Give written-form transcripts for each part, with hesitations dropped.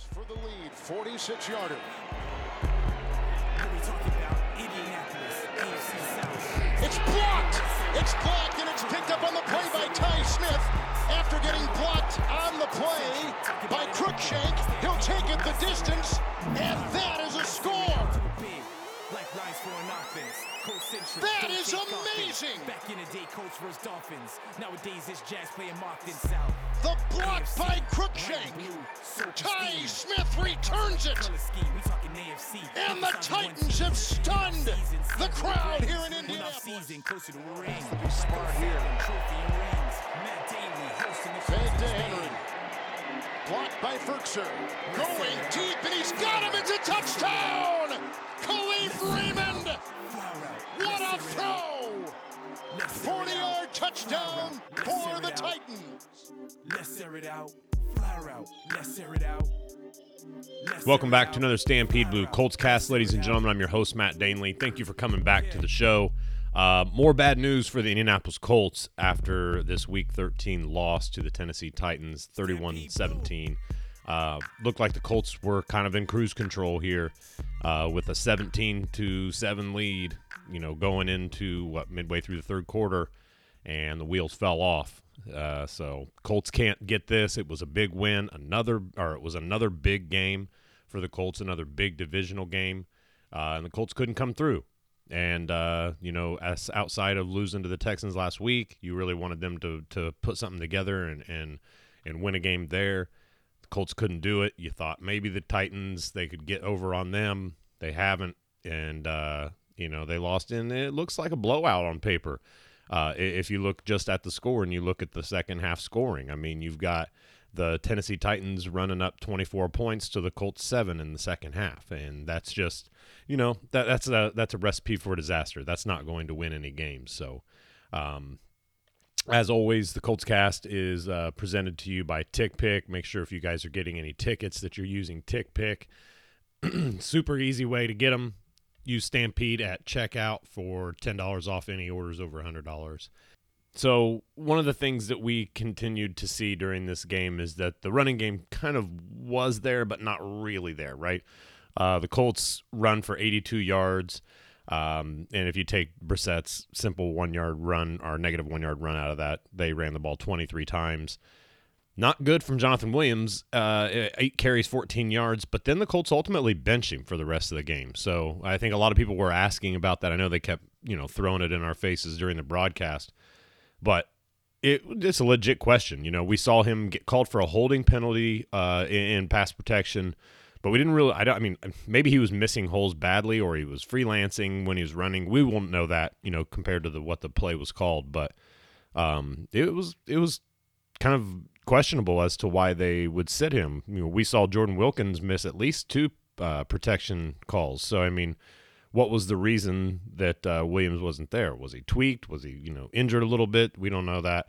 For the lead, 46-yarder. It's blocked! It's blocked, and it's picked up on the play by Ty Smith. After getting blocked on the play by Cruikshank, he'll take it the distance, and that is a score! That is amazing! Back in the day, Coach versus Dolphins. Nowadays, it's Jazz playing Marked South. The block by Cruikshank. Ty Smith returns it. And the Titans have stunned the crowd here in Indianapolis. Smart here. Fed to Henry. Blocked by Ferkser. Going deep, and he's got him. It's a touchdown! Khalif Raymond! What a throw! 40-yard touchdown for the Titans. Let's air it out. Flower out. Let's air it out. Welcome back to another Stampede Blue Colts cast, ladies and gentlemen. I'm your host, Matt Danley. Thank you for coming back to the show. More bad news for the Indianapolis Colts after this Week 13 loss to the Tennessee Titans, 31-17. Looked like the Colts were kind of in cruise control here with a 17-7 lead, going into midway through the third quarter, and the wheels fell off. So Colts can't get this. It was a big win, it was another big game for the Colts, another big divisional game, and the Colts couldn't come through. And as outside of losing to the Texans last week, you really wanted them to put something together and win a game there. The Colts couldn't do it. You thought maybe the Titans, they could get over on them. They haven't, and they lost, and it looks like a blowout on paper. If you look just at the score and you look at the second half scoring, I mean, you've got the Tennessee Titans running up 24 points to the Colts 7 in the second half, and that's just, that's a recipe for disaster. That's not going to win any games. So, as always, the Colts cast is presented to you by TickPick. Make sure if you guys are getting any tickets that you're using TickPick. Super easy way to get them. Use Stampede at checkout for $10 off any orders over $100. So one of the things that we continued to see during this game is that the running game kind of was there, but not really there, right? The Colts run for 82 yards. And if you take Brissett's simple 1-yard run or negative 1-yard run out of that, they ran the ball 23 times. Not good from Jonathan Williams, 8 carries, 14 yards, but then the Colts ultimately bench him for the rest of the game. So I think a lot of people were asking about that. I know they kept, throwing it in our faces during the broadcast, but it's a legit question. We saw him get called for a holding penalty in pass protection, but we didn't really, maybe he was missing holes badly or he was freelancing when he was running. We won't know that, compared to what the play was called, but it was kind of questionable as to why they would sit him. We saw Jordan Wilkins miss at least 2 protection calls. So, what was the reason that Williams wasn't there? Was he tweaked? Was he, injured a little bit? We don't know that.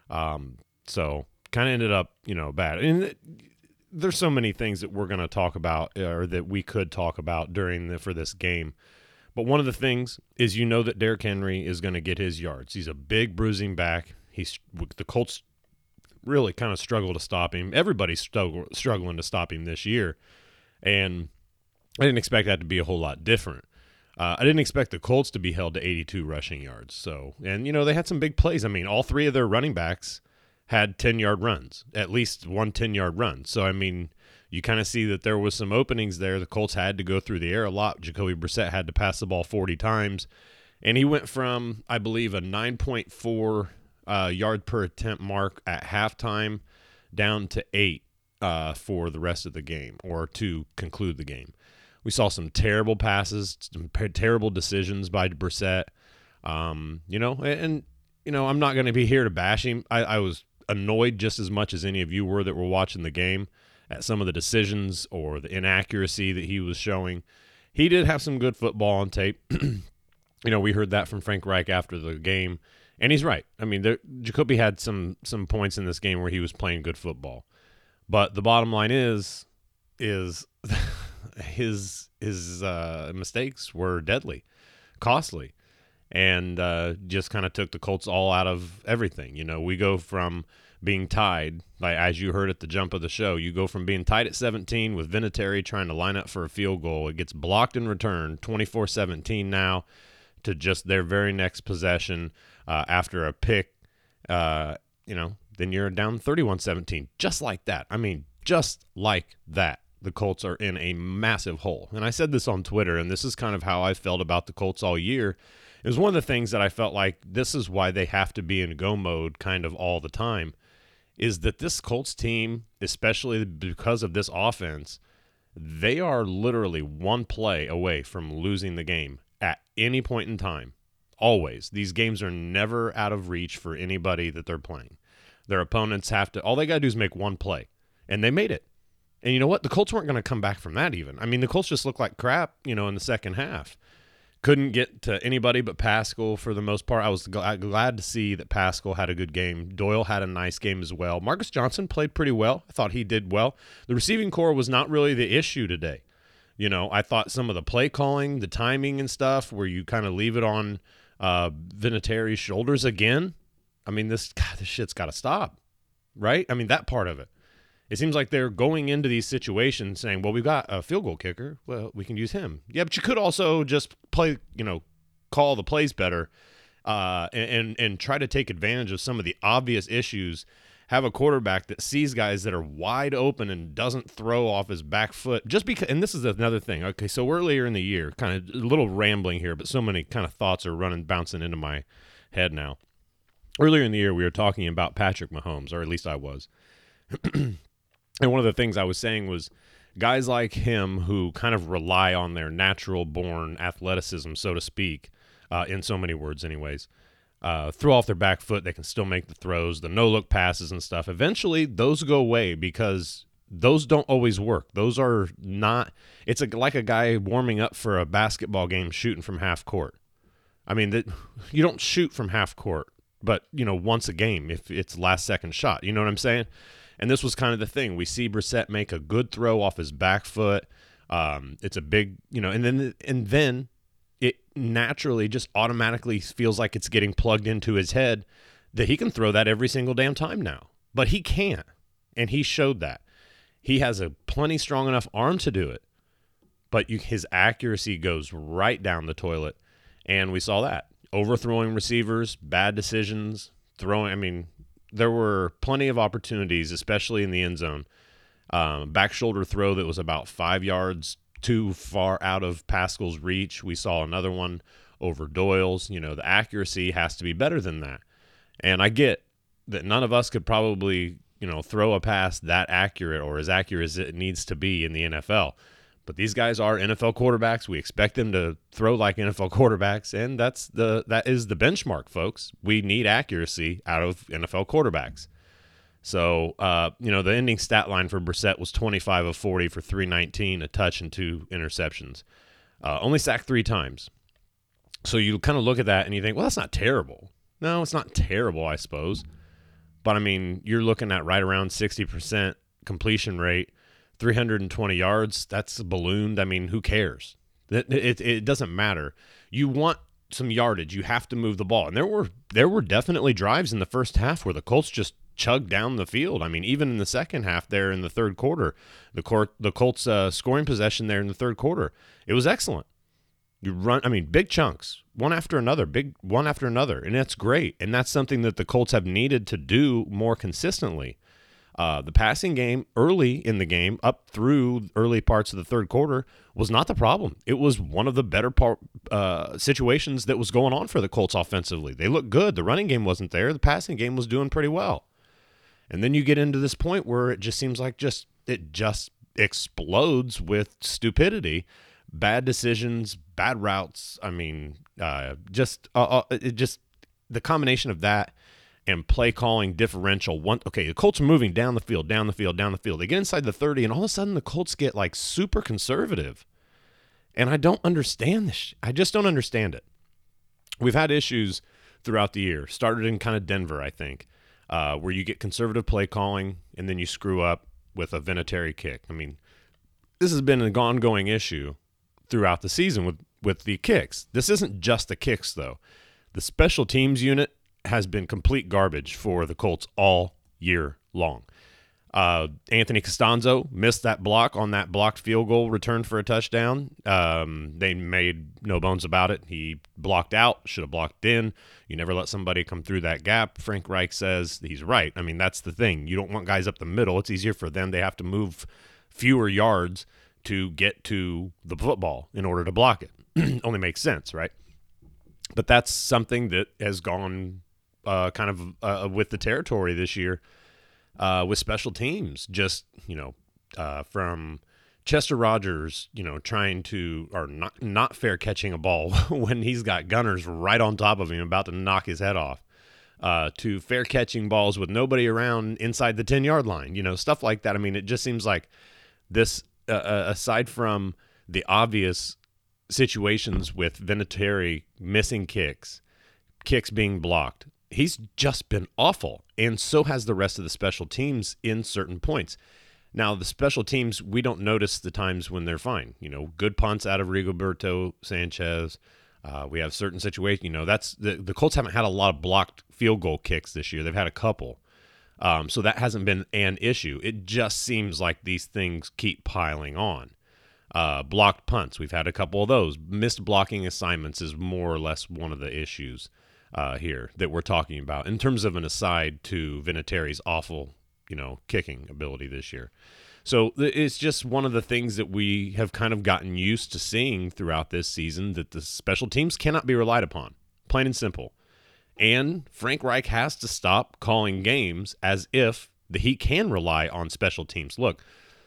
So kind of ended up, bad. And there's so many things that we're going to talk about or that we could talk about for this game. But one of the things is, that Derrick Henry is going to get his yards. He's a big bruising back. The Colts really kind of struggle to stop him. Everybody's struggling to stop him this year. And I didn't expect that to be a whole lot different. I didn't expect the Colts to be held to 82 rushing yards. So, and, they had some big plays. All 3 of their running backs had 10-yard runs, at least one 10-yard run. So, you kind of see that there was some openings there. The Colts had to go through the air a lot. Jacoby Brissett had to pass the ball 40 times. And he went from, I believe, a 9.4 yard per attempt mark at halftime down to 8 for the rest of the game, or to conclude the game. We saw some terrible passes, some terrible decisions by Brissett. I'm not going to be here to bash him. I was annoyed just as much as any of you were that were watching the game at some of the decisions or the inaccuracy that he was showing. He did have some good football on tape. We heard that from Frank Reich after the game. And he's right. Jacoby had some points in this game where he was playing good football. But the bottom line is his mistakes were deadly, costly. and just kind of took the Colts all out of everything. You know, we go from being tied, like as you heard at the jump of the show, you go from being tied at 17 with Vinatieri trying to line up for a field goal. It gets blocked in return, 24-17 now, to just their very next possession after a pick. Then you're down 31-17, just like that. I mean, just like that. The Colts are in a massive hole. And I said this on Twitter, and this is kind of how I felt about the Colts all year. It was one of the things that I felt like this is why they have to be in go mode kind of all the time, is that this Colts team, especially because of this offense, they are literally one play away from losing the game at any point in time. Always. These games are never out of reach for anybody that they're playing. Their opponents have to – all they got to do is make one play, and they made it. And you know what? The Colts weren't going to come back from that even. I mean, the Colts just looked like crap, in the second half. Couldn't get to anybody but Pascal for the most part. I was glad to see that Pascal had a good game. Doyle had a nice game as well. Marcus Johnson played pretty well. I thought he did well. The receiving core was not really the issue today. I thought some of the play calling, the timing and stuff, where you kind of leave it on Vinatieri's shoulders again. I mean, this shit's got to stop, right? I mean, that part of it. It seems like they're going into these situations saying, well, we've got a field goal kicker. Well, we can use him. Yeah, but you could also just play, call the plays better and try to take advantage of some of the obvious issues. Have a quarterback that sees guys that are wide open and doesn't throw off his back foot. Just because, and this is another thing. Okay, so earlier in the year, kind of a little rambling here, but so many kind of thoughts are bouncing into my head now. Earlier in the year, we were talking about Patrick Mahomes, or at least I was. And one of the things I was saying was guys like him who kind of rely on their natural-born athleticism, so to speak, in so many words anyways, throw off their back foot, they can still make the throws, the no-look passes and stuff. Eventually, those go away because those don't always work. Those are not – it's like a guy warming up for a basketball game shooting from half court. I mean, you don't shoot from half court, but, once a game if it's last-second shot. You know what I'm saying? And this was kind of the thing. We see Brissett make a good throw off his back foot. It's a big, and then it naturally just automatically feels like it's getting plugged into his head that he can throw that every single damn time now. But he can't, and he showed that. He has a plenty strong enough arm to do it, but his accuracy goes right down the toilet, and we saw that. Overthrowing receivers, bad decisions, there were plenty of opportunities, especially in the end zone. Back shoulder throw that was about 5 yards too far out of Pascal's reach. We saw another one over Doyle's. The accuracy has to be better than that. And I get that none of us could probably, throw a pass that accurate or as accurate as it needs to be in the NFL. But these guys are NFL quarterbacks. We expect them to throw like NFL quarterbacks, and that is the benchmark, folks. We need accuracy out of NFL quarterbacks. So, the ending stat line for Brissett was 25 of 40 for 319, a touch and 2 interceptions. Only sacked 3 times. So you kind of look at that and you think, well, that's not terrible. No, it's not terrible, I suppose. But, you're looking at right around 60% completion rate. 320 yards, that's ballooned. Who cares? It doesn't matter. You want some yardage. You have to move the ball. And there were definitely drives in the first half where the Colts just chugged down the field. Even in the second half there in the third quarter, the Colts scoring possession there in the third quarter, it was excellent. You run, big chunks, one after another, and that's great. And that's something that the Colts have needed to do more consistently. The passing game early in the game, up through early parts of the third quarter, was not the problem. It was one of the better situations that was going on for the Colts offensively. They looked good. The running game wasn't there. The passing game was doing pretty well. And then you get into this point where it just seems like it just explodes with stupidity, bad decisions, bad routes. The combination of that and play calling differential. The Colts are moving down the field. They get inside the 30, and all of a sudden the Colts get super conservative. And I don't understand this. I just don't understand it. We've had issues throughout the year. Started in kind of Denver, I think, where you get conservative play calling and then you screw up with a Vinatieri kick. This has been an ongoing issue throughout the season with the kicks. This isn't just the kicks, though. The special teams unit has been complete garbage for the Colts all year long. Anthony Costanzo missed that block on that blocked field goal return for a touchdown. They made no bones about it. He blocked out, should have blocked in. You never let somebody come through that gap. Frank Reich says he's right. I mean, that's the thing. You don't want guys up the middle. It's easier for them. They have to move fewer yards to get to the football in order to block it. Only makes sense, right? But that's something that has gone kind of with the territory this year. With special teams, just, from Chester Rogers, trying to, or not fair catching a ball when he's got gunners right on top of him about to knock his head off, to fair catching balls with nobody around inside the 10-yard line, stuff like that. I mean, it just seems like this, aside from the obvious situations with Vinatieri missing kicks being blocked, he's just been awful, and so has the rest of the special teams in certain points. Now, the special teams, we don't notice the times when they're fine. Good punts out of Rigoberto Sanchez. We have certain situations. That's the Colts haven't had a lot of blocked field goal kicks this year. They've had a couple. So that hasn't been an issue. It just seems like these things keep piling on. Blocked punts, we've had a couple of those. Missed blocking assignments is more or less one of the issues here that we're talking about in terms of an aside to Vinatieri's awful, kicking ability this year. So it's just one of the things that we have kind of gotten used to seeing throughout this season, that the special teams cannot be relied upon, plain and simple. And Frank Reich has to stop calling games as if he can rely on special teams. Look,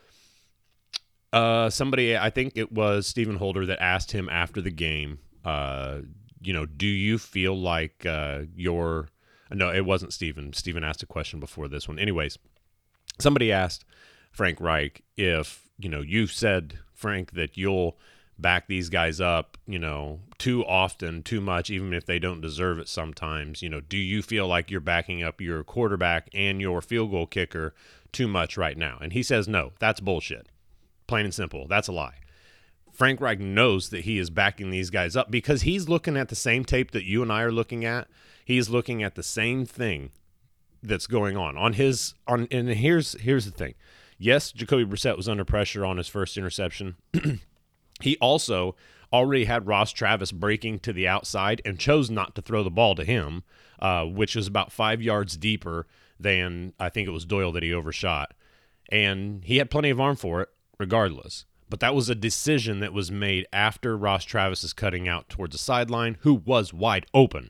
somebody, I think it was Stephen Holder, that asked him after the game, do you feel like no, it wasn't Stephen. Stephen asked a question before this one. Anyways, somebody asked Frank Reich if, you said, Frank, that you'll back these guys up, too often, too much, even if they don't deserve it sometimes. Do you feel like you're backing up your quarterback and your field goal kicker too much right now? And he says, no, that's bullshit. Plain and simple. That's a lie. Frank Reich knows that he is backing these guys up because he's looking at the same tape that you and I are looking at. He's looking at the same thing that's going on. And here's the thing. Yes, Jacoby Brissett was under pressure on his first interception. He also already had Ross Travis breaking to the outside and chose not to throw the ball to him, which was about 5 yards deeper than I think it was Doyle that he overshot. And he had plenty of arm for it regardless. But that was a decision that was made after Ross Travis is cutting out towards the sideline, who was wide open.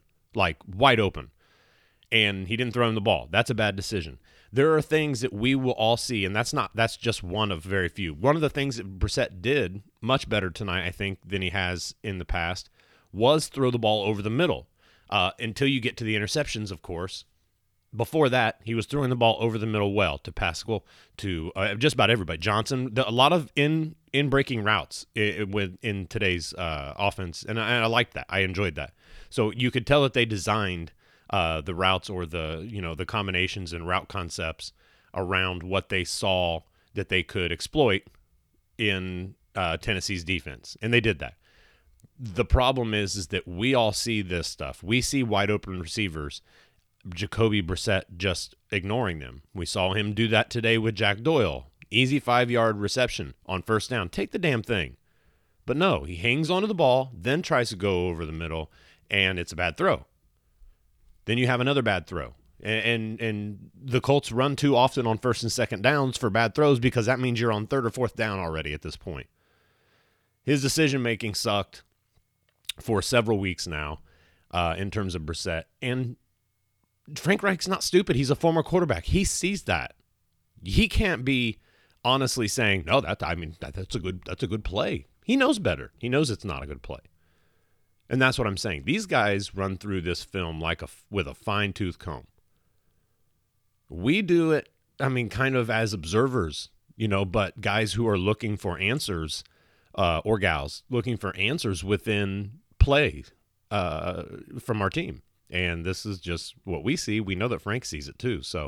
And he didn't throw him the ball. That's a bad decision. There are things that we will all see, and that's just one of very few. One of the things that Brissett did much better tonight, I think, than he has in the past, was throw the ball over the middle. Until you get to the interceptions, of course. Before that, he was throwing the ball over the middle well to Pascal, to just about everybody. Johnson, a lot of in-breaking routes in today's offense, and I liked that. I enjoyed that. So you could tell that they designed the routes or the combinations and route concepts around what they saw that they could exploit in Tennessee's defense, and they did that. The problem is that we all see this stuff. We see wide open receivers, Jacoby Brissett just ignoring them. We saw him do that today with Jack Doyle. Easy 5-yard reception on first down. Take the damn thing. But no, he hangs onto the ball, then tries to go over the middle, and it's a bad throw. Then you have another bad throw. And the Colts run too often on first and second downs for bad throws because that means you're on third or fourth down already at this point. His decision-making sucked for several weeks now in terms of Brissett. And Frank Reich's not stupid. He's a former quarterback. He sees that. He can't be honestly saying, no, that's a good play. He knows better. He knows it's not a good play. And that's what I'm saying. These guys run through this film with a fine-tooth comb. We do it, kind of as observers, but guys who are looking for answers, or gals looking for answers within play from our team. And this is just what we see. We know that Frank sees it too. So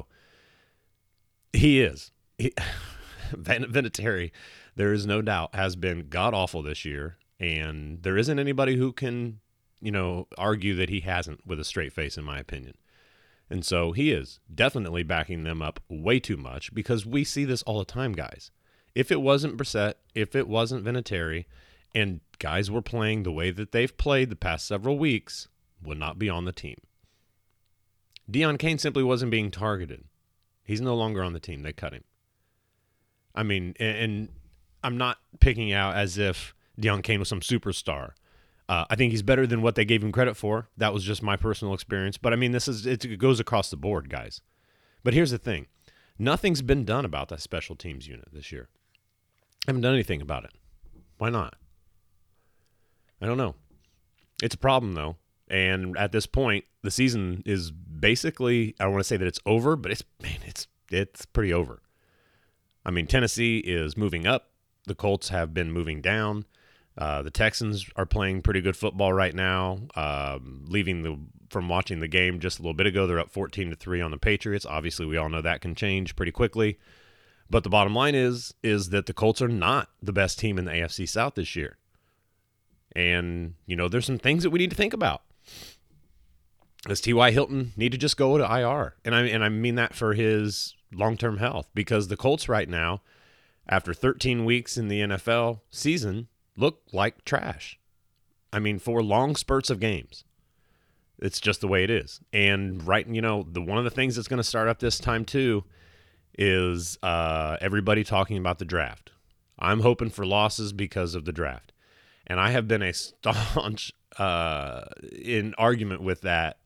Vinatieri, there is no doubt, has been god-awful this year. And there isn't anybody who can, argue that he hasn't with a straight face, in my opinion. And so he is definitely backing them up way too much, because we see this all the time, guys. If it wasn't Brissett, if it wasn't Vinatieri, and guys were playing the way that they've played the past several weeks, would not be on the team. Deon Cain simply wasn't being targeted. He's no longer on the team. They cut him. I mean, and I'm not picking out as if Deon Cain was some superstar. I think he's better than what they gave him credit for. That was just my personal experience. But, I mean, it goes across the board, guys. But here's the thing. Nothing's been done about that special teams unit this year. I haven't done anything about it. Why not? I don't know. It's a problem, though. And at this point, the season is basically, I don't want to say that it's over, but it's pretty over. I mean, Tennessee is moving up. The Colts have been moving down. The Texans are playing pretty good football right now. From watching the game just a little bit ago, they're up 14-3 on the Patriots. Obviously, we all know that can change pretty quickly. But the bottom line is that the Colts are not the best team in the AFC South this year. And, there's some things that we need to think about. Does T.Y. Hilton need to just go to IR? And I mean that for his long-term health, because the Colts right now, after 13 weeks in the NFL season, look like trash. I mean, for long spurts of games. It's just the way it is. And one of the things that's going to start up this time too is everybody talking about the draft. I'm hoping for losses because of the draft. And I have been a staunchly in argument with that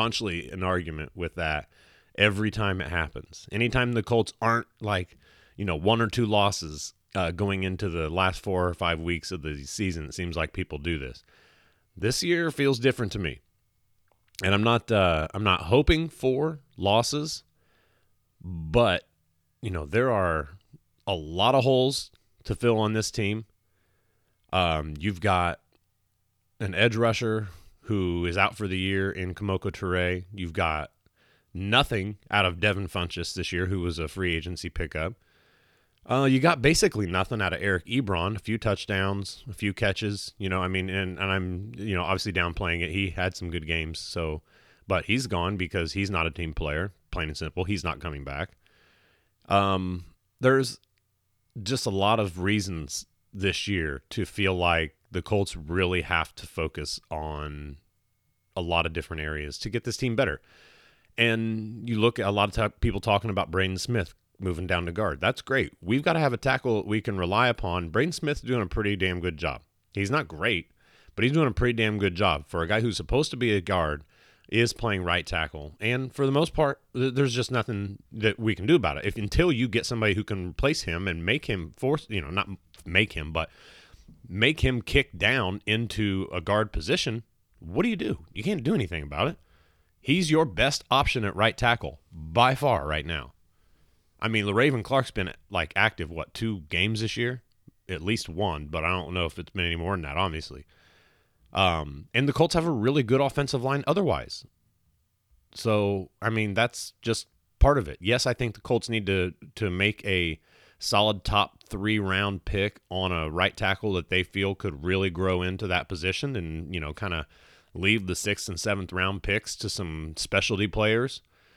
every time it happens. Anytime the Colts aren't like, 1 or 2 losses going into the last 4 or 5 weeks of the season, it seems like people do this. This year feels different to me. And I'm not hoping for losses, but, there are a lot of holes to fill on this team. You've got an edge rusher who is out for the year in Kemoko Turay. You've got nothing out of Devin Funchess this year, who was a free agency pickup. You got basically nothing out of Eric Ebron, a few touchdowns, a few catches, and I'm, obviously downplaying it. He had some good games, but he's gone because he's not a team player, plain and simple. He's not coming back. There's just a lot of reasons this year to feel like the Colts really have to focus on a lot of different areas to get this team better. And you look at a lot of people talking about Braden Smith moving down to guard. That's great. We've got to have a tackle we can rely upon. Braden Smith's doing a pretty damn good job. He's not great, but he's doing a pretty damn good job. For a guy who's supposed to be a guard, is playing right tackle. And for the most part, there's just nothing that we can do about it. Until you get somebody who can replace him and make him not make him, but make him kick down into a guard position, what do? You can't do anything about it. He's your best option at right tackle by far right now. I mean, LaRaven Clark's been active, 2 games this year? At least 1, but I don't know if it's been any more than that, obviously. And the Colts have a really good offensive line otherwise. So, I mean, that's just part of it. Yes, I think the Colts need to make a solid top 3 round pick on a right tackle that they feel could really grow into that position and, kind of leave the 6th and 7th round picks to some specialty players.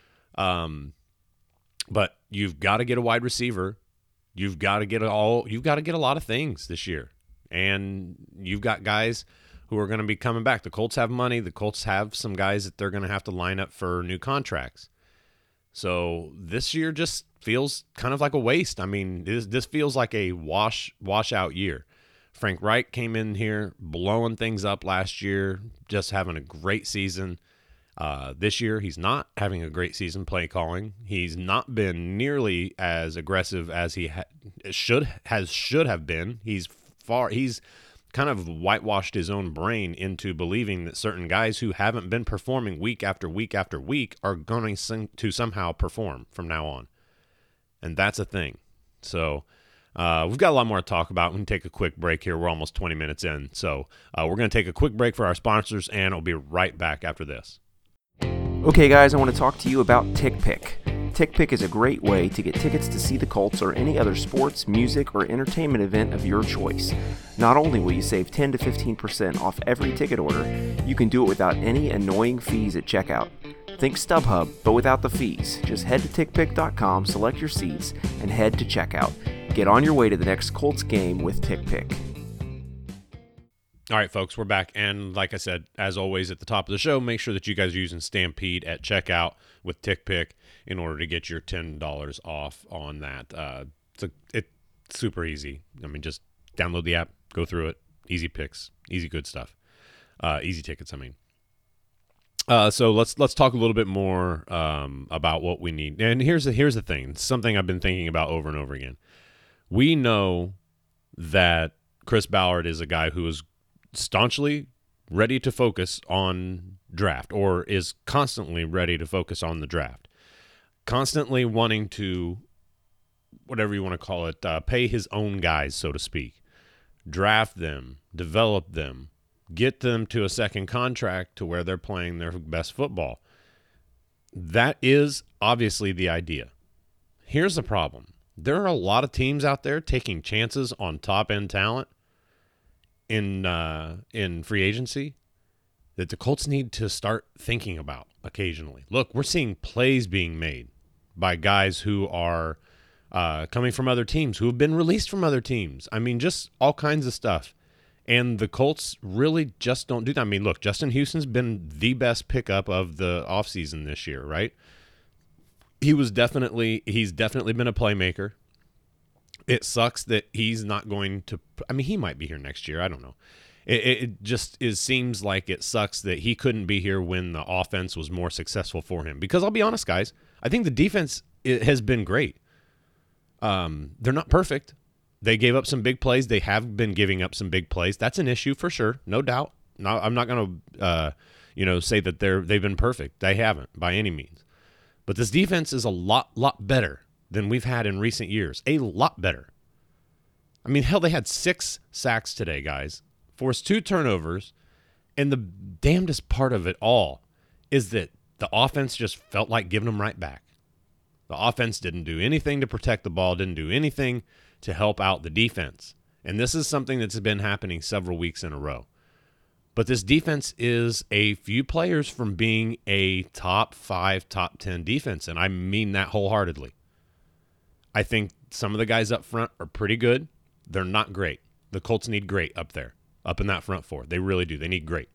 But you've got to get a wide receiver. You've got to get a lot of things this year. And you've got guys who are going to be coming back. The Colts have money. The Colts have some guys that they're going to have to line up for new contracts. So this year just feels kind of like a waste. I mean, this feels like a washout year. Frank Reich came in here blowing things up last year, just having a great season. This year, he's not having a great season play calling. He's not been nearly as aggressive as he should have been. He's kind of whitewashed his own brain into believing that certain guys who haven't been performing week after week after week are going to somehow perform from now on. And that's a thing. So we've got a lot more to talk about. We can take a quick break here. We're almost 20 minutes in. So we're going to take a quick break for our sponsors, and I'll be right back after this. Okay, guys, I want to talk to you about TickPick. TickPick is a great way to get tickets to see the Colts or any other sports, music, or entertainment event of your choice. Not only will you save 10 to 15% off every ticket order, you can do it without any annoying fees at checkout. Think StubHub, but without the fees. Just head to TickPick.com, select your seats, and head to checkout. Get on your way to the next Colts game with TickPick. All right, folks, we're back. And like I said, as always at the top of the show, make sure that you guys are using Stampede at checkout with TickPick in order to get your $10 off on that. It's super easy. I mean, just download the app, go through it. Easy picks, easy good stuff. Easy tickets, I mean. So let's talk a little bit more about what we need. And here's the thing. It's something I've been thinking about over and over again. We know that Chris Ballard is a guy who is staunchly ready to focus on draft, or is constantly ready to focus on the draft, constantly wanting to, whatever you want to call it, pay his own guys, so to speak, draft them, develop them, get them to a second contract to where they're playing their best football. That is obviously the idea. Here's the problem. There are a lot of teams out there taking chances on top-end talent in free agency that the Colts need to start thinking about occasionally. Look, we're seeing plays being made by guys who are coming from other teams, who have been released from other teams. I mean, just all kinds of stuff. And the Colts really just don't do that. I mean, look, Justin Houston's been the best pickup of the offseason this year, right? He's definitely been a playmaker. It sucks that he's not going to – I mean, he might be here next year. I don't know. It just seems like it sucks that he couldn't be here when the offense was more successful for him. Because I'll be honest, guys, I think the defense has been great. They're not perfect. They gave up some big plays. They have been giving up some big plays. That's an issue for sure, no doubt. No, I'm not going to say that they've been perfect. They haven't by any means. But this defense is a lot better than we've had in recent years. A lot better. I mean, hell, they had 6 sacks today, guys. Forced 2 turnovers. And the damnedest part of it all is that the offense just felt like giving them right back. The offense didn't do anything to protect the ball, didn't do anything to help out the defense. And this is something that's been happening several weeks in a row. But this defense is a few players from being a top 5, top 10 defense, and I mean that wholeheartedly. I think some of the guys up front are pretty good. They're not great. The Colts need great up there, up in that front 4. They really do. They need great.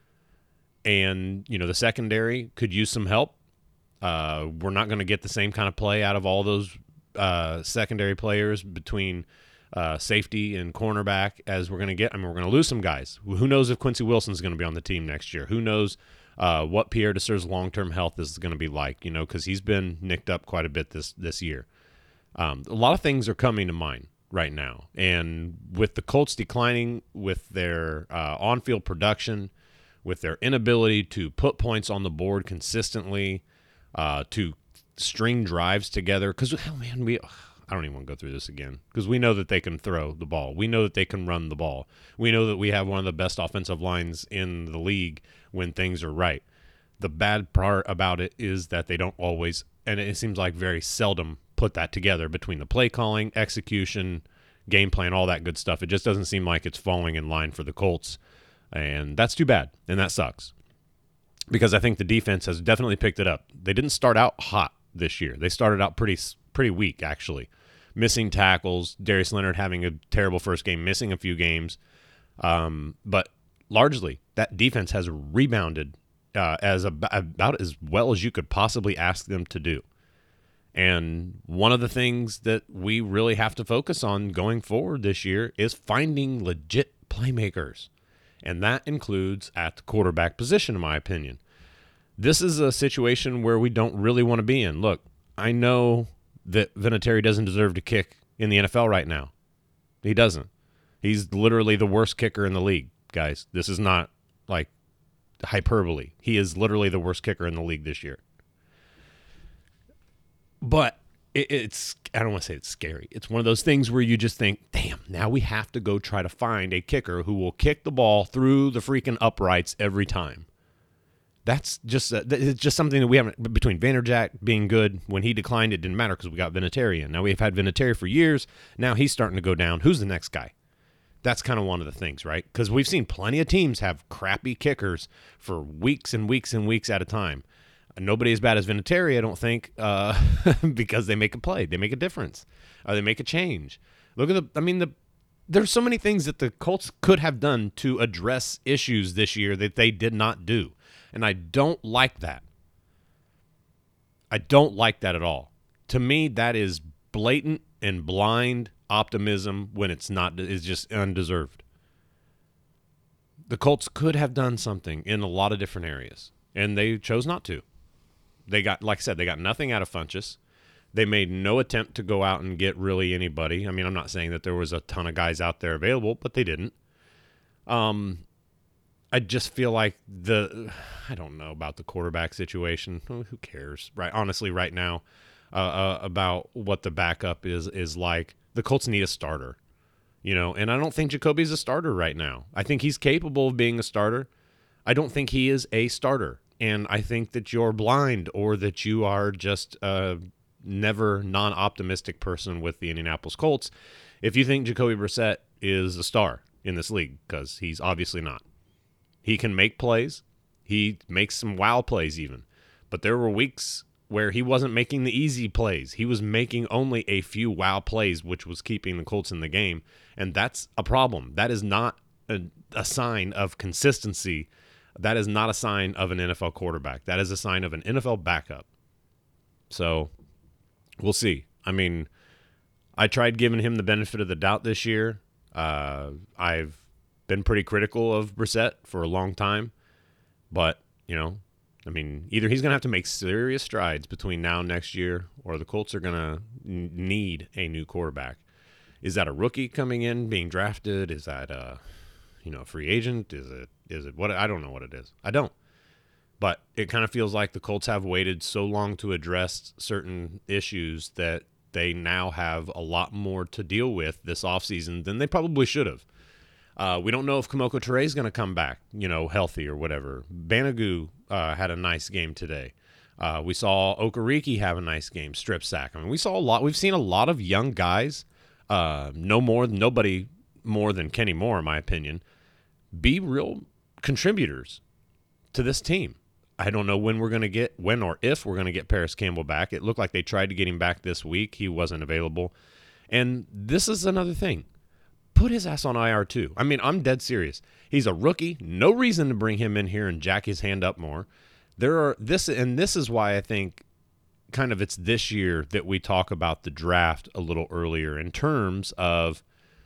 And, the secondary could use some help. We're not going to get the same kind of play out of all those secondary players between safety and cornerback as we're going to get. I mean, we're going to lose some guys. Who knows if Quincy Wilson's going to be on the team next year? Who knows what Pierre Desert's long-term health is going to be like, because he's been nicked up quite a bit this year. A lot of things are coming to mind right now. And with the Colts declining with their on-field production, with their inability to put points on the board consistently, to string drives together, because, I don't even want to go through this again, because we know that they can throw the ball. We know that they can run the ball. We know that we have one of the best offensive lines in the league when things are right. The bad part about it is that they don't always, and it seems like very seldom, put that together between the play calling, execution, game plan, all that good stuff. It just doesn't seem like it's falling in line for the Colts, and that's too bad, and that sucks, because I think the defense has definitely picked it up. They didn't start out hot this year. They started out pretty weak, actually. Missing tackles, Darius Leonard having a terrible first game, missing a few games. But largely, that defense has rebounded about as well as you could possibly ask them to do. And one of the things that we really have to focus on going forward this year is finding legit playmakers. And that includes at the quarterback position, in my opinion. This is a situation where we don't really want to be in. Look, I know that Vinatieri doesn't deserve to kick in the NFL right now. He doesn't. He's literally the worst kicker in the league, guys. This is not like hyperbole. He is literally the worst kicker in the league this year. But it's, I don't want to say it's scary. It's one of those things where you just think, damn, now we have to go try to find a kicker who will kick the ball through the freaking uprights every time. That's just it's just something that we haven't. Between Vanderjagt being good, when he declined, it didn't matter because we got Vinatieri in. Now we've had Vinatieri for years. Now he's starting to go down. Who's the next guy? That's kind of one of the things, right? Because we've seen plenty of teams have crappy kickers for weeks and weeks and weeks at a time. Nobody as bad as Vinatieri, I don't think, because they make a play, they make a difference, they make a change. Look at there's so many things that the Colts could have done to address issues this year that they did not do. And I don't like that. I don't like that at all. To me, that is blatant and blind optimism when it's not, is just undeserved. The Colts could have done something in a lot of different areas, and they chose not to. They got, like I said, they got nothing out of Funchess. They made no attempt to go out and get really anybody. I mean, I'm not saying that there was a ton of guys out there available, but they didn't. I just feel like I don't know about the quarterback situation. Who cares, right? Honestly, right now, about what the backup is like. The Colts need a starter, and I don't think Jacoby's a starter right now. I think he's capable of being a starter. I don't think he is a starter, and I think that you're blind or that you are just never non-optimistic person with the Indianapolis Colts if you think Jacoby Brissett is a star in this league, because he's obviously not. He can make plays. He makes some wow plays even. But there were weeks where he wasn't making the easy plays. He was making only a few wow plays, which was keeping the Colts in the game, and that's a problem. That is not a sign of consistency. That is not a sign of an NFL quarterback. That is a sign of an NFL backup. So we'll see. I mean, I tried giving him the benefit of the doubt this year. I've been pretty critical of Brissett for a long time. But, either he's going to have to make serious strides between now and next year, or the Colts are going to need a new quarterback. Is that a rookie coming in, being drafted? Is that a free agent? Is it what? I don't know what it is. I don't. But it kind of feels like the Colts have waited so long to address certain issues that they now have a lot more to deal with this offseason than they probably should have. We don't know if Kemoko Turay is going to come back, healthy or whatever. Banogu had a nice game today. We saw Okereke have a nice game, strip sack. I mean, we saw a lot. We've seen a lot of young guys, nobody more than Kenny Moore, in my opinion, be real contributors to this team. I don't know when or if we're going to get Paris Campbell back. It looked like they tried to get him back this week. He wasn't available. And this is another thing. Put his ass on IR too. I mean, I'm dead serious. He's a rookie. No reason to bring him in here and jack his hand up more. This is why I think kind of it's this year that we talk about the draft a little earlier in terms of,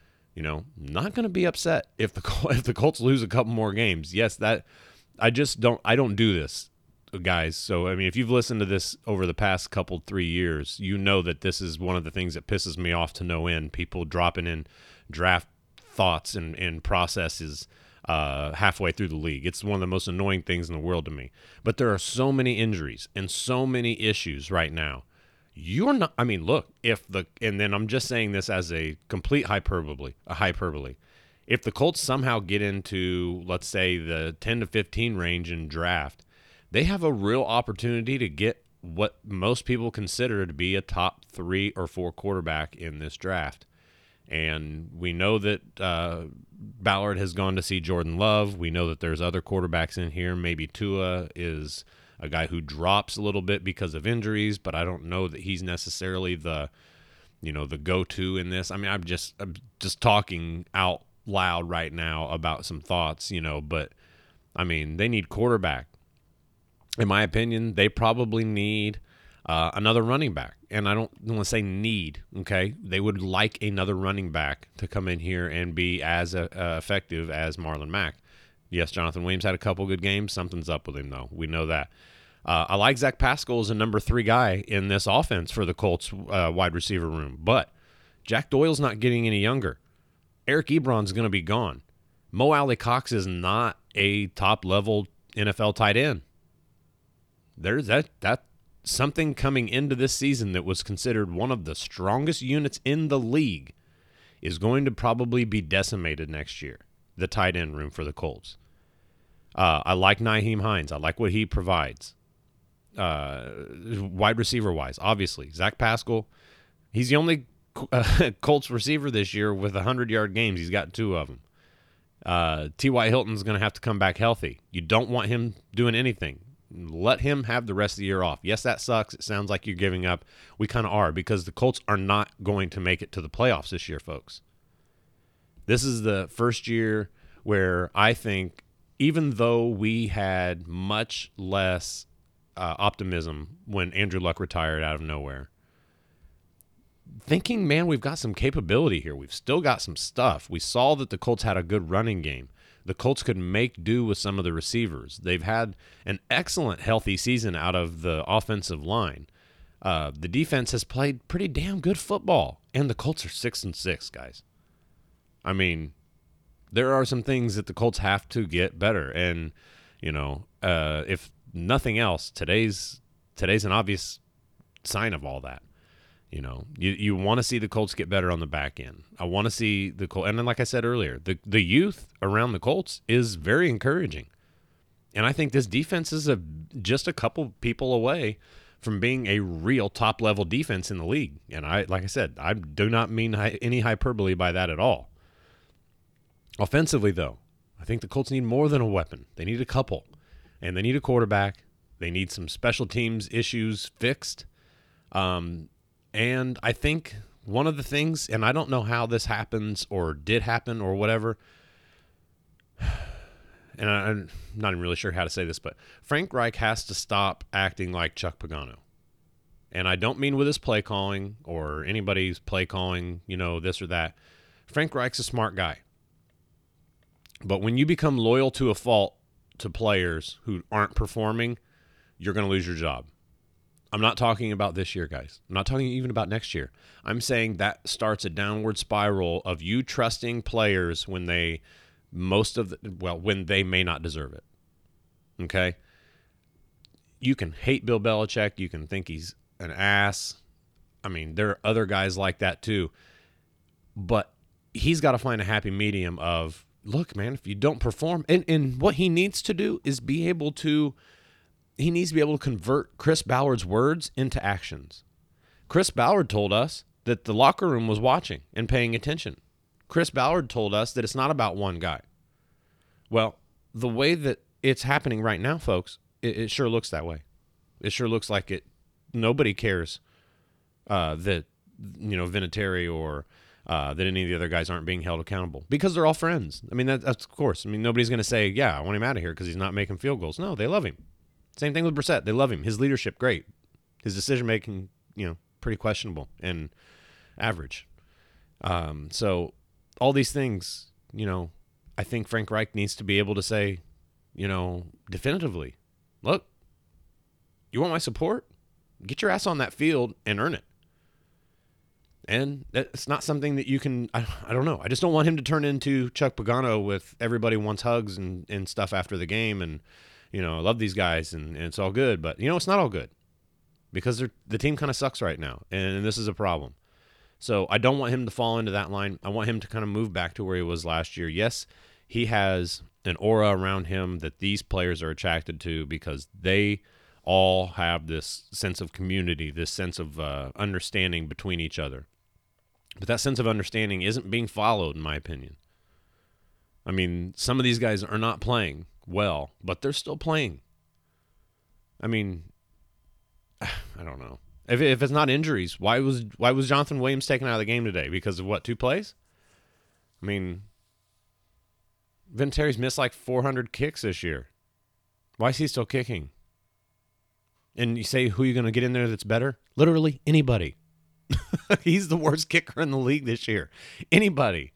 not going to be upset if the Colts lose a couple more games. Yes, I don't do this, guys. So, I mean, if you've listened to this over the past 3 years, you know that this is one of the things that pisses me off to no end. People dropping in draft thoughts and processes halfway through the league. It's one of the most annoying things in the world to me. But there are so many injuries and so many issues right now. You're not, I mean, look, and then I'm just saying this as a complete hyperbole. If the Colts somehow get into, let's say, the 10 to 15 range in draft, they have a real opportunity to get what most people consider to be a top 3 or 4 quarterback in this draft. And we know that Ballard has gone to see Jordan Love. We know that there's other quarterbacks in here. Maybe Tua is a guy who drops a little bit because of injuries, but I don't know that he's necessarily the go-to in this. I mean, I'm just talking out loud right now about some thoughts, but I mean, they need quarterback. In my opinion, they probably need another running back. And I don't want to say need, okay? They would like another running back to come in here and be as effective as Marlon Mack. Yes, Jonathan Williams had a couple good games. Something's up with him, though. We know that. I like Zach Pascal as a number 3 guy in this offense for the Colts wide receiver room. But Jack Doyle's not getting any younger. Eric Ebron's going to be gone. Mo Alley-Cox is not a top-level NFL tight end. There's that something coming into this season that was considered one of the strongest units in the league is going to probably be decimated next year, the tight end room for the Colts. I like Nyheim Hines. I like what he provides. Wide receiver wise, obviously. Zach Pascal, he's the only Colts receiver this year with 100-yard games. He's got 2 of them. T.Y. Hilton's going to have to come back healthy. You don't want him doing anything. Let him have the rest of the year off. Yes, that sucks. It sounds like you're giving up. We kind of are, because the Colts are not going to make it to the playoffs this year, folks. This is the first year where I think, even though we had much less optimism when Andrew Luck retired out of nowhere, thinking, man, we've got some capability here. We've still got some stuff. We saw that the Colts had a good running game. The Colts could make do with some of the receivers. They've had an excellent, healthy season out of the offensive line. The defense has played pretty damn good football, and the Colts are 6-6, guys. I mean, there are some things that the Colts have to get better, and if nothing else, today's an obvious sign of all that. You want to see the Colts get better on the back end. I want to see the Colts, and then, like I said earlier, the youth around the Colts is very encouraging. And I think this defense is just a couple people away from being a real top-level defense in the league. And like I said, I do not mean any hyperbole by that at all. Offensively, though, I think the Colts need more than a weapon. They need a couple. And they need a quarterback. They need some special teams issues fixed. And I think one of the things, and I don't know how this happens or did happen or whatever, and I'm not even really sure how to say this, but Frank Reich has to stop acting like Chuck Pagano. And I don't mean with his play calling or anybody's play calling, this or that. Frank Reich's a smart guy. But when you become loyal to a fault to players who aren't performing, you're going to lose your job. I'm not talking about this year, guys. I'm not talking even about next year. I'm saying that starts a downward spiral of you trusting players when they when they may not deserve it. Okay? You can hate Bill Belichick. You can think he's an ass. I mean, there are other guys like that too. But he's got to find a happy medium of, look, man, if you don't perform, and what he needs to do is he needs to be able to convert Chris Ballard's words into actions. Chris Ballard told us that the locker room was watching and paying attention. Chris Ballard told us that it's not about one guy. Well, the way that it's happening right now, folks, it sure looks that way. It sure looks like it. Nobody cares that Vinatieri or that any of the other guys aren't being held accountable because they're all friends. I mean, that's of course. I mean, nobody's going to say, "Yeah, I want him out of here because he's not making field goals." No, they love him. Same thing with Brissett. They love him. His leadership, great. His decision-making, pretty questionable and average. So all these things, I think Frank Reich needs to be able to say, definitively, look, you want my support? Get your ass on that field and earn it. And it's not something that you can, I don't know. I just don't want him to turn into Chuck Pagano with everybody wants hugs and stuff after the game and, I love these guys and it's all good. But, it's not all good because the team kind of sucks right now, and this is a problem. So I don't want him to fall into that line. I want him to kind of move back to where he was last year. Yes, he has an aura around him that these players are attracted to because they all have this sense of community, this sense of understanding between each other. But that sense of understanding isn't being followed, in my opinion. I mean, some of these guys are not playing well, but they're still playing. I mean, I don't know. If it's not injuries, why was Jonathan Williams taken out of the game today? Because of what, 2 plays? I mean, Vinatieri's missed like 400 kicks this year. Why is he still kicking? And you say who you're going to get in there that's better? Literally anybody. He's the worst kicker in the league this year. Anybody.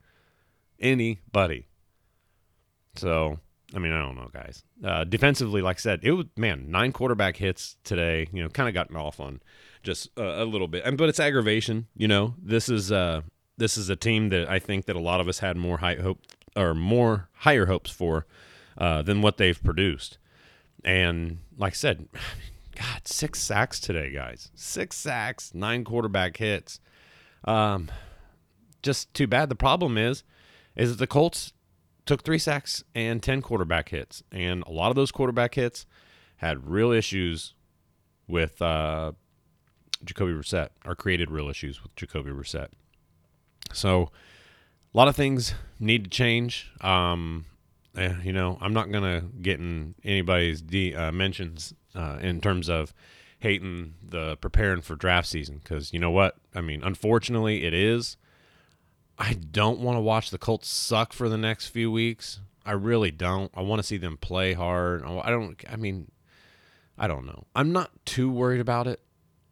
So, I mean, I don't know, guys. Defensively, like I said, 9 quarterback hits today, kind of got me off on just a little bit. But it's aggravation, This is a team that I think that a lot of us had more higher hopes for than what they've produced. And like I said, God, 6 sacks today, guys. 6 sacks, 9 quarterback hits. Just too bad. The problem is that the Colts took 3 sacks and 10 quarterback hits. And a lot of those quarterback hits had real issues with Jacoby Brissett, or created real issues with Jacoby Brissett. So a lot of things need to change. I'm not going to get in anybody's mentions in terms of hating the preparing for draft season, because you know what? I mean, unfortunately, it is. I don't want to watch the Colts suck for the next few weeks. I really don't. I want to see them play hard. I don't know. I'm not too worried about it.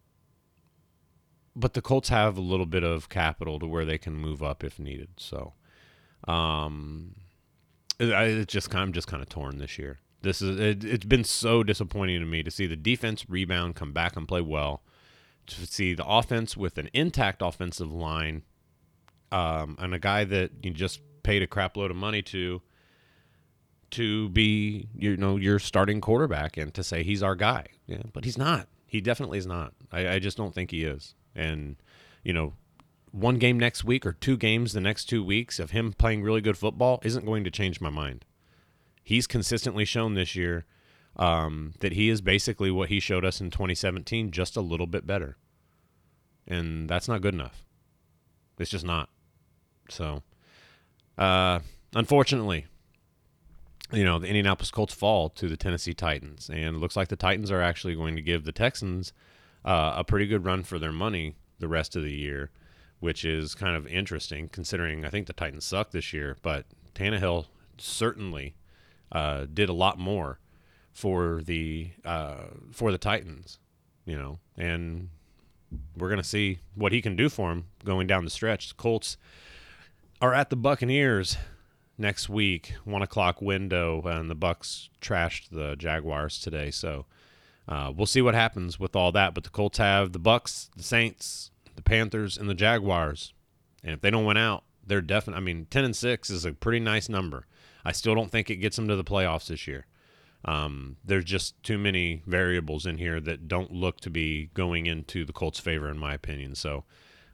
But the Colts have a little bit of capital to where they can move up if needed. So, I'm just kind of torn this year. It's been so disappointing to me to see the defense rebound, come back and play well, to see the offense with an intact offensive line, and a guy that you just paid a crap load of money to be, your starting quarterback, and to say he's our guy. Yeah, but he's not. He definitely is not. I just don't think he is. And, one game next week or 2 games the next 2 weeks of him playing really good football isn't going to change my mind. He's consistently shown this year that he is basically what he showed us in 2017, just a little bit better. And that's not good enough. It's just not. So, unfortunately, the Indianapolis Colts fall to the Tennessee Titans. And it looks like the Titans are actually going to give the Texans a pretty good run for their money the rest of the year, which is kind of interesting considering I think the Titans suck this year, but Tannehill certainly did a lot more for the Titans, and we're going to see what he can do for them going down the stretch. The Colts are at the Buccaneers next week, 1:00 window, and the Bucs trashed the Jaguars today, so we'll see what happens with all that. But the Colts have the Bucs, the Saints, the Panthers, and the Jaguars. And if they don't win out, they're definitely. 10-6 is a pretty nice number. I still don't think it gets them to the playoffs this year. There's just too many variables in here that don't look to be going into the Colts' favor, in my opinion. So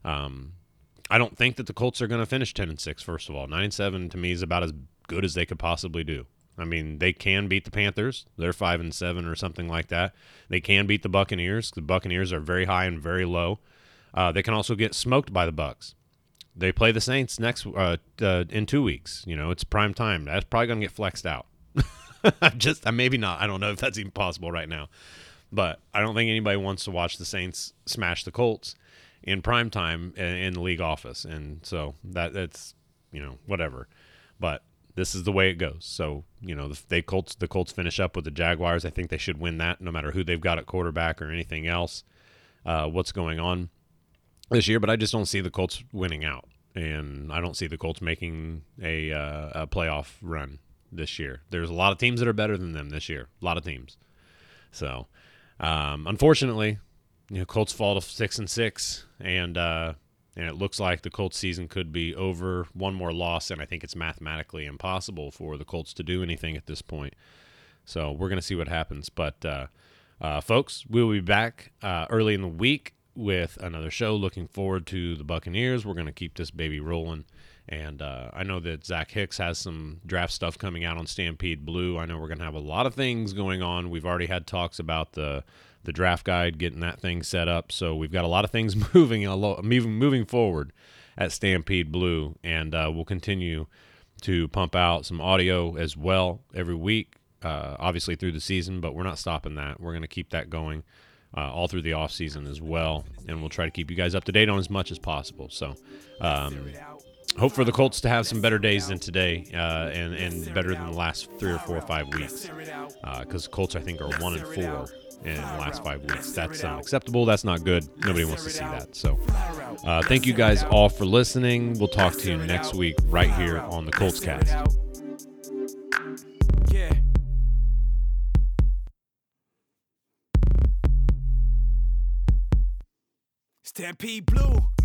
I don't think that the Colts are going to finish 10-6. First of all, 9-7 to me is about as good as they could possibly do. They can beat the Panthers. They're 5-7 or something like that. They can beat the Buccaneers. The Buccaneers are very high and very low. They can also get smoked by the Bucs. They play the Saints next in 2 weeks. It's prime time. That's probably going to get flexed out. Maybe not. I don't know if that's even possible right now. But I don't think anybody wants to watch the Saints smash the Colts in prime time in the league office. And so that's whatever. But this is the way it goes. So, the Colts finish up with the Jaguars. I think they should win that no matter who they've got at quarterback or anything else, what's going on this year. But I just don't see the Colts winning out. And I don't see the Colts making a playoff run this year. There's a lot of teams that are better than them this year. A lot of teams. So, unfortunately, Colts fall to 6-6, and it looks like the Colts season could be over. One more loss, and I think it's mathematically impossible for the Colts to do anything at this point. So we're going to see what happens. But, folks, we'll be back early in the week with another show. Looking forward to the Buccaneers. We're going to keep this baby rolling. And I know that Zach Hicks has some draft stuff coming out on Stampede Blue. I know we're going to have a lot of things going on. We've already had talks about the draft guide, getting that thing set up. So we've got a lot of things moving forward at Stampede Blue, and we'll continue to pump out some audio as well every week, obviously through the season, but we're not stopping that. We're going to keep that going all through the off season as well, and we'll try to keep you guys up to date on as much as possible. So hope for the Colts to have some better days than today, and better than the last 3 or 4 or 5 weeks, because Colts I think are 1-4 in the last 5 weeks. That's unacceptable. That's not good. Nobody wants to see that. So thank you guys all for listening. We'll talk to you next week right here on the Colts Cast. Yeah. Stampede Blue.